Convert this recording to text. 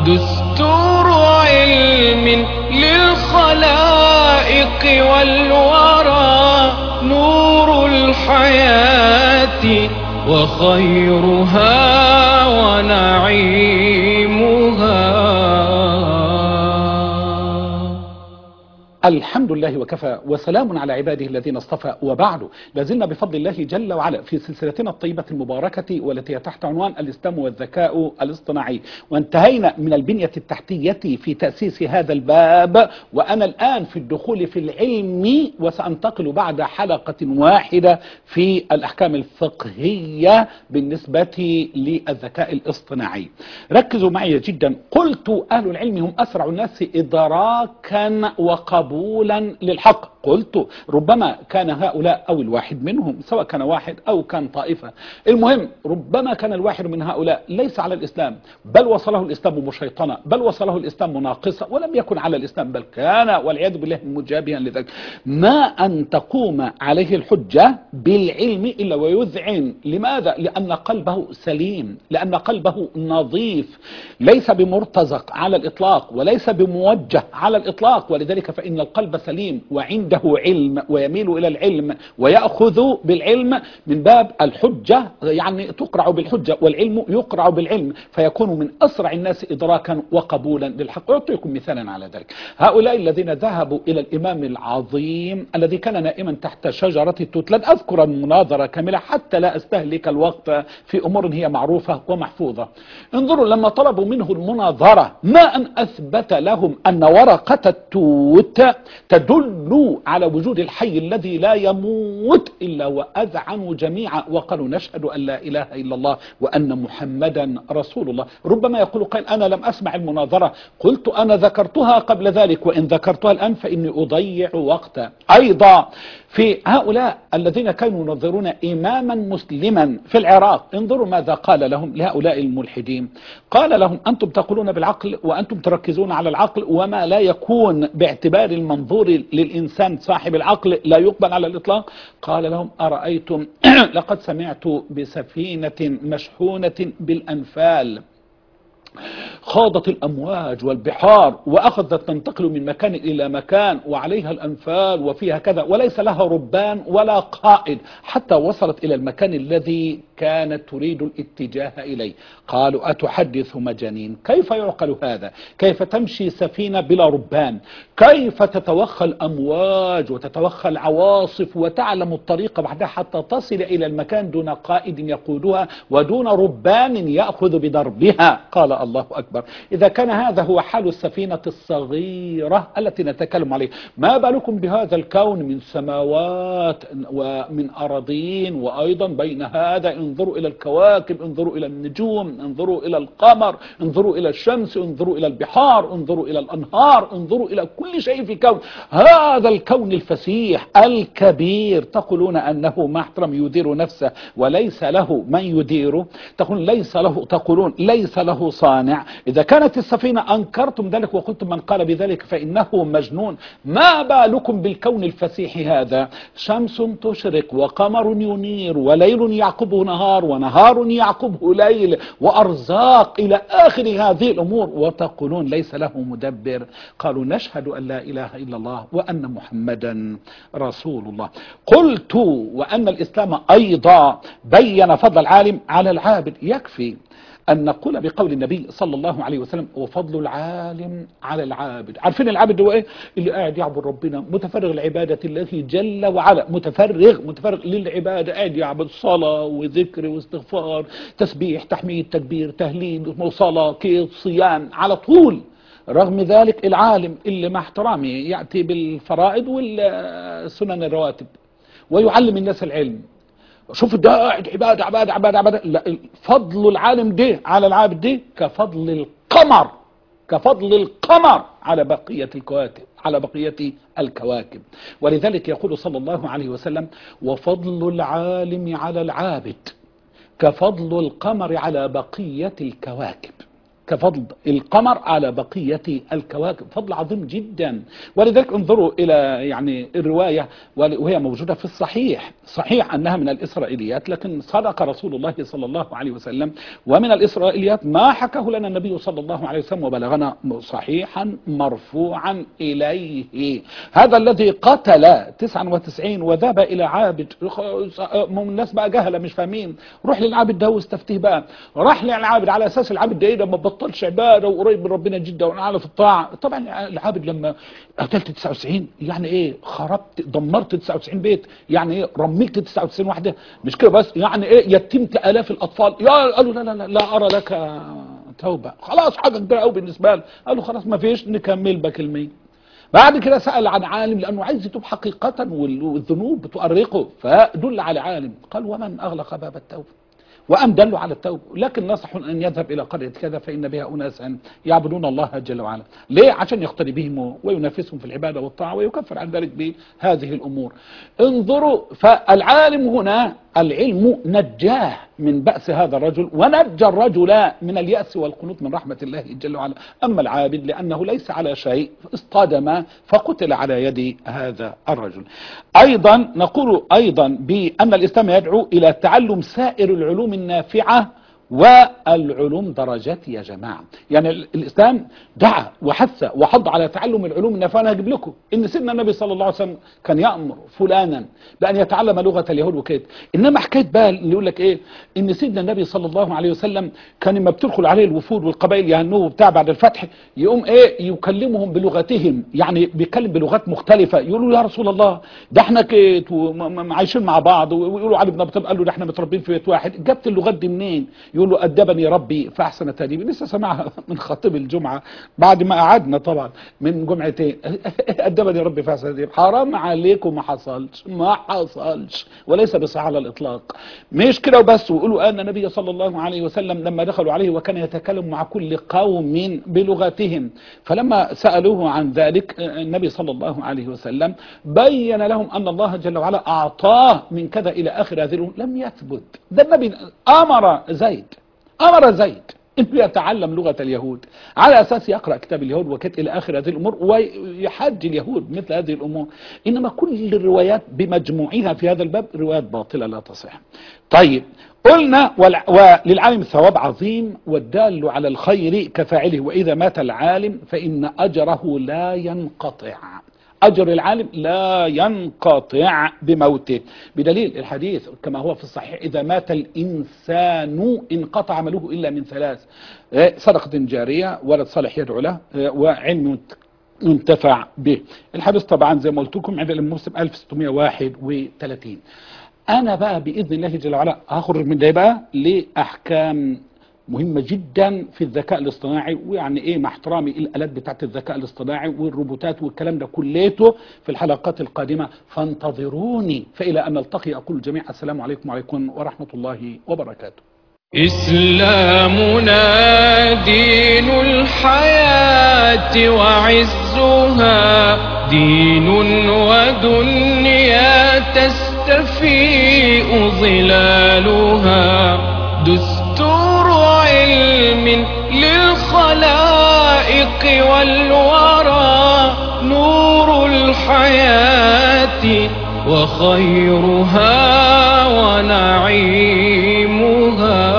دستور علم للخلائق والورى، نور الحياة وخيرها ونعيمها. الحمد لله وكفى وسلام على عباده الذين اصطفى، وبعد. لازلنا بفضل الله جل وعلا في سلسلتنا الطيبة المباركة والتي هي تحت عنوان الإسلام والذكاء الاصطناعي، وانتهينا من البنية التحتية في تأسيس هذا الباب، وأنا الآن في الدخول في العلم، وسأنتقل بعد حلقة واحدة في الأحكام الفقهية بالنسبة للذكاء الاصطناعي. ركزوا معي جدا. قلت أهل العلم هم أسرع الناس إدراكا وقبولا للحق. قلت ربما كان هؤلاء أو الواحد منهم، سواء كان واحد أو كان طائفة، المهم ربما كان الواحد من هؤلاء ليس على الإسلام، بل وصله الإسلام مشيطنا، بل وصله الإسلام مناقصا، ولم يكن على الإسلام، بل كان والعياذ بالله مجابها لذلك. ما أن تقوم عليه الحجة بالعلم إلا ويذعن. لماذا؟ لأن قلبه سليم، لأن قلبه نظيف، ليس بمرتزق على الإطلاق، وليس بموجه على الإطلاق. ولذلك فإن القلب سليم وعنده علم، ويميل إلى العلم ويأخذ بالعلم من باب الحجة، يعني تقرع بالحجة والعلم يقرع بالعلم، فيكون من أسرع الناس إدراكا وقبولا للحق. أعطيكم مثالا على ذلك. هؤلاء الذين ذهبوا إلى الإمام العظيم الذي كان نائما تحت شجرة التوت، لن أذكر المناظرة كاملة حتى لا أستهلك الوقت في أمور هي معروفة ومحفوظة. انظروا لما طلبوا منه المناظرة، ما أن أثبت لهم أن ورقة التوت تدل على وجود الحي الذي لا يموت، إلا وأذعنوا جميعا وقالوا نشهد أن لا إله إلا الله وأن محمدا رسول الله. ربما يقول قائل أنا لم أسمع المناظرة. قلت أنا ذكرتها قبل ذلك، وإن ذكرتها الآن فإني أضيع وقتا. أيضا في هؤلاء الذين كانوا ينظرون إماما مسلما في العراق، انظروا ماذا قال لهم لهؤلاء الملحدين. قال لهم أنتم تقولون بالعقل وأنتم تركزون على العقل، وما لا يكون باعتبار المنظور للإنسان صاحب العقل لا يقبل على الإطلاق. قال لهم أرأيتم لقد سمعت بسفينة مشحونة بالأنفال خاضت الأمواج والبحار وأخذت تنتقل من مكان إلى مكان، وعليها الأنفال وفيها كذا، وليس لها ربان ولا قائد، حتى وصلت إلى المكان الذي كانت تريد الاتجاه إليه. قالوا أتحدث مجانين؟ كيف يعقل هذا؟ كيف تمشي سفينة بلا ربان؟ كيف تتوخى الأمواج وتتوخى العواصف وتعلم الطريق بعدها حتى تصل إلى المكان دون قائد يقودها ودون ربان يأخذ بدربها؟ قال الله أكبر. إذا كان هذا هو حال السفينة الصغيرة التي نتكلم عليه، ما بالكم بهذا الكون من سماوات ومن أراضين، وأيضا بين هذا انظروا إلى الكواكب، انظروا إلى النجوم، انظروا إلى القمر، انظروا إلى الشمس، انظروا إلى البحار، انظروا إلى الأنهار، انظروا إلى كل شيء في كون هذا الكون الفسيح الكبير. تقولون أنه مع احترام يدير نفسه وليس له من يديره، تقولون ليس له صانع. إذا كانت السفينة أنكرتم ذلك وقلتم من قال بذلك فإنه مجنون، ما بالكم بالكون الفسيح هذا؟ شمس تشرق وقمر ينير وليل يعقبه نهار ونهار يعقبه ليل وأرزاق إلى آخر هذه الأمور، وتقولون ليس له مدبر. قالوا نشهد أن لا إله إلا الله وأن محمدا رسول الله. قلت وأن الإسلام أيضا بين فضل العالم على العابد. يكفي أن نقول بقول النبي صلى الله عليه وسلم وفضل العالم على العابد. عارفين العابد هو إيه؟ اللي قاعد يعبد ربنا، متفرغ لعبادة الله جل وعلا، متفرغ للعبادة، قاعد يعبد صلاة وذكر واستغفار، تسبيح، تحميد، تكبير، تهليل، صلاة، كيد، صيام على طول. رغم ذلك العالم اللي مع احترامه يأتي بالفرائض والسنن الرواتب ويعلم الناس العلم، شوف ده قاعد عبادة عبادة عبادة عبادة. لا، فضل العالم ده على العابد ده كفضل القمر على بقية الكواكب، على بقية الكواكب. ولذلك يقول صلى الله عليه وسلم وفضل العالم على العابد كفضل القمر على بقية الكواكب. كفضل القمر على بقية الكواكب، فضل عظيم جدا. ولذلك انظروا إلى يعني الرواية وهي موجودة في الصحيح، صحيح أنها من الإسرائيليات، لكن صدق رسول الله صلى الله عليه وسلم، ومن الإسرائيليات ما حكاه لنا النبي صلى الله عليه وسلم وبلغنا صحيحا مرفوعا إليه. هذا الذي قتل 99 وذهب إلى عابد، الناس بقى جهلة مش فاهمين، روح للعابد ده واستفتيه بقى، راح للعابد على أساس العابد ده ما بطلش عبادة وقريب من ربنا جدا ونعلى في الطاعة. طبعا العابد لما قتلت 99 يعني ايه، خربت دمرت 99 بيت، يعني ايه رميت 99 واحدة، مش كده بس، يعني ايه يتمت آلاف الأطفال. قالوا لا لا لا, لا أرى لك توبة، خلاص حاجة كبيرة قوي بالنسبة له. قالوا خلاص ما فيش، نكمل بك المية. بعد كده سأل عن عالم لأنه عايز يتوب حقيقة والذنوب بتؤرقه، فدل على عالم، قال ومن أغلق باب التوبة، وأم دلوا على التوبة، لكن نصح أن يذهب إلى قرية كذا فإن بها أناسا يعبدون الله جل وعلا. ليه؟ عشان يقتدي بهم وينافسهم في العبادة والطاعة ويكفر عن ذلك بهذه الأمور. انظروا، فالعالم هنا العلم نجاه من بأس هذا الرجل ونجى الرجل من اليأس والقنوط من رحمة الله جل وعلا. أما العابد لأنه ليس على شيء اصطدم فقتل على يد هذا الرجل. أيضا نقول أيضا بأن الإسلام يدعو إلى تعلم سائر العلوم النافعة، والعلوم درجات يا جماعة. يعني الإسلام دعا وحث وحض على تعلم العلوم النافعة. أنا هجيب لكم إن سيدنا النبي صلى الله عليه وسلم كان يأمر فلانا بأن يتعلم لغة اليهود وكده. إنما حكاية بقى اللي يقول لك إيه، إن سيدنا النبي صلى الله عليه وسلم كان لما بتدخل عليه الوفود والقبائل يهنوه بتاع بعد الفتح، يقوم إيه يكلمهم بلغتهم، يعني بيتكلم بلغات مختلفة. يقولوا يا رسول الله ده احنا كيت وعايشين مع بعض، ويقولوا علي بن أبي طالب قال له ده احنا متربين في بيت واحد، جبت اللغات دي منين؟ يقول له أدبني ربي فأحسن تأديبي. لسه سمعها من خطيب الجمعة بعد ما قعدنا طبعا من جمعتين، أدبني ربي فأحسن تأديبي. حرام عليكم، ما حصلش وليس بصحة على الإطلاق. مش كده وبس، ويقولوا أن النبي صلى الله عليه وسلم لما دخلوا عليه وكان يتكلم مع كل قوم بلغتهم، فلما سألوه عن ذلك النبي صلى الله عليه وسلم بين لهم أن الله جل وعلا أعطاه من كذا إلى آخر هذه الأمور. لم يثبت. ده النبي أمر زيد انه يتعلم لغة اليهود على اساس يقرأ كتاب اليهود وكتب الى اخر هذه الامور ويحج اليهود مثل هذه الامور. انما كل الروايات بمجموعها في هذا الباب روايات باطلة لا تصح. طيب قلنا وللعالم ثواب عظيم والدال على الخير كفاعله، واذا مات العالم فان اجره لا ينقطع. أجر العالم لا ينقطع بموته، بدليل الحديث كما هو في الصحيح إذا مات الإنسان انقطع عمله إلا من ثلاث: صدقة جارية، ولد صالح يدعو له، وعلم ينتفع به. الحديث طبعا زي ما قلت لكم عند الإمام مسلم 1631. أنا بقى بإذن الله جل وعلا هخرج من ده بقى لأحكام مهمة جدا في الذكاء الاصطناعي، ويعني ايه مع احترامي الالات بتاعت الذكاء الاصطناعي والروبوتات والكلام ده كليته في الحلقات القادمة، فانتظروني. فإلى أن نلتقي أقول جميعا السلام عليكم وعليكم ورحمة الله وبركاته. إسلامنا دين الحياة وعزها، دين ودنيا تستفيء ظلالها، دستور علم للخلائق والورى، نور الحياة وخيرها ونعيمها.